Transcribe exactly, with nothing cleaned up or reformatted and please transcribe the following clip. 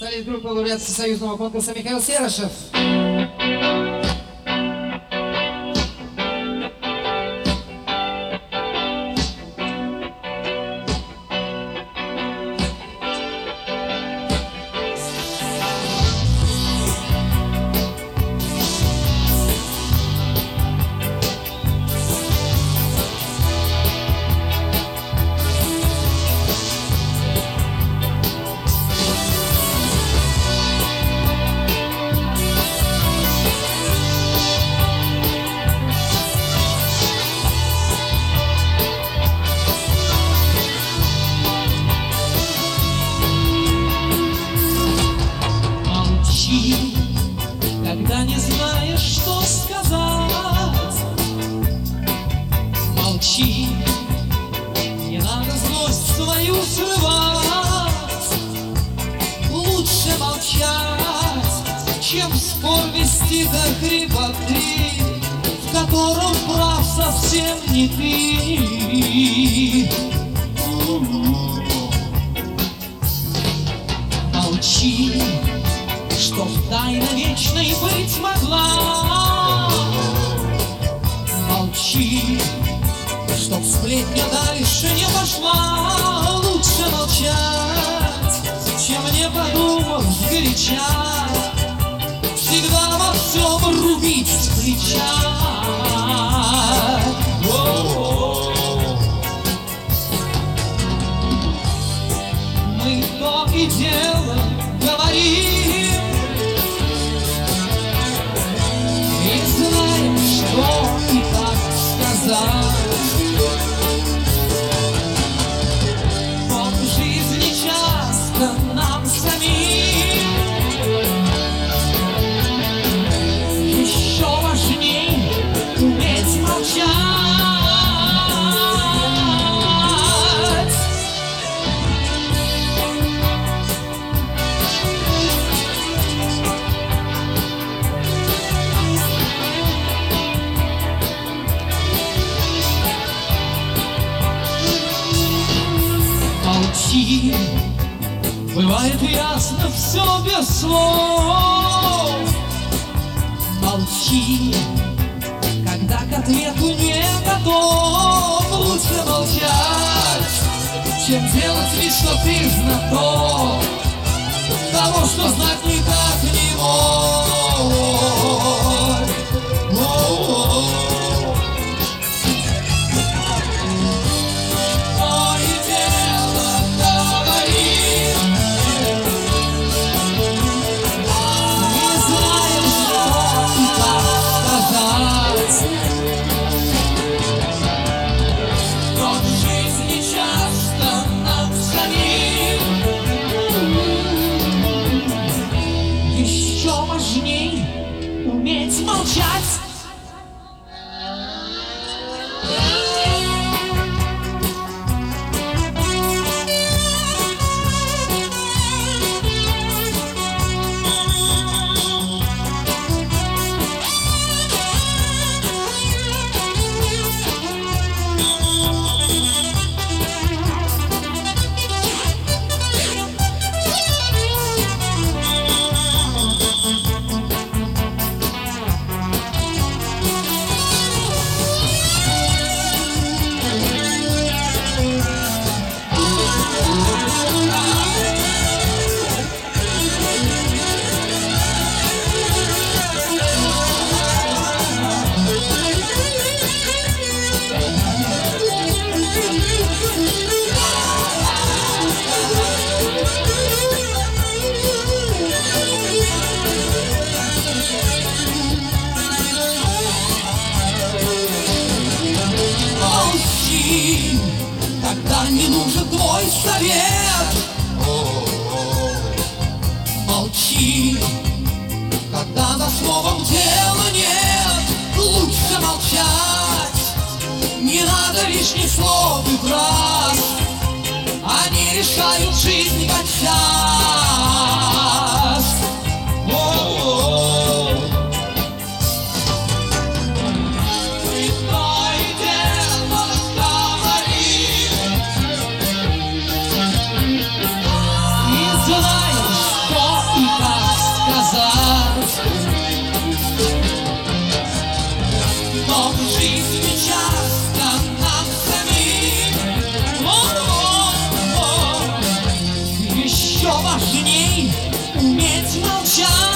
Солист группы лауреат всесоюзного конкурса Михаил Серышев. Когда не знаешь, что сказать, молчи, не надо злость свою срывать. Лучше молчать, чем спор вести до хрипоты, в котором прав совсем не ты. Молчи, чтоб тайна вечной быть могла. Молчи, чтоб сплетня дальше не пошла. Лучше молчать, чем не подумав сгоряча всегда во всем рубить с плеча. Мы то и дело говорим, что и как сказать. Вот в жизни часто нам самим еще важней уметь молчать. Молчи, бывает ясно все без слов. Молчи, когда к ответу не готов. Лучше молчать, чем делать вид, что ты знаток того, что знать никак не мог. Уметь молчать. Когда не нужен твой совет. Молчи, когда за словом дела нет. Лучше молчать, не надо лишних слов и фраз. Они решают жизнь как час. Знаешь, что людей уметь молчать.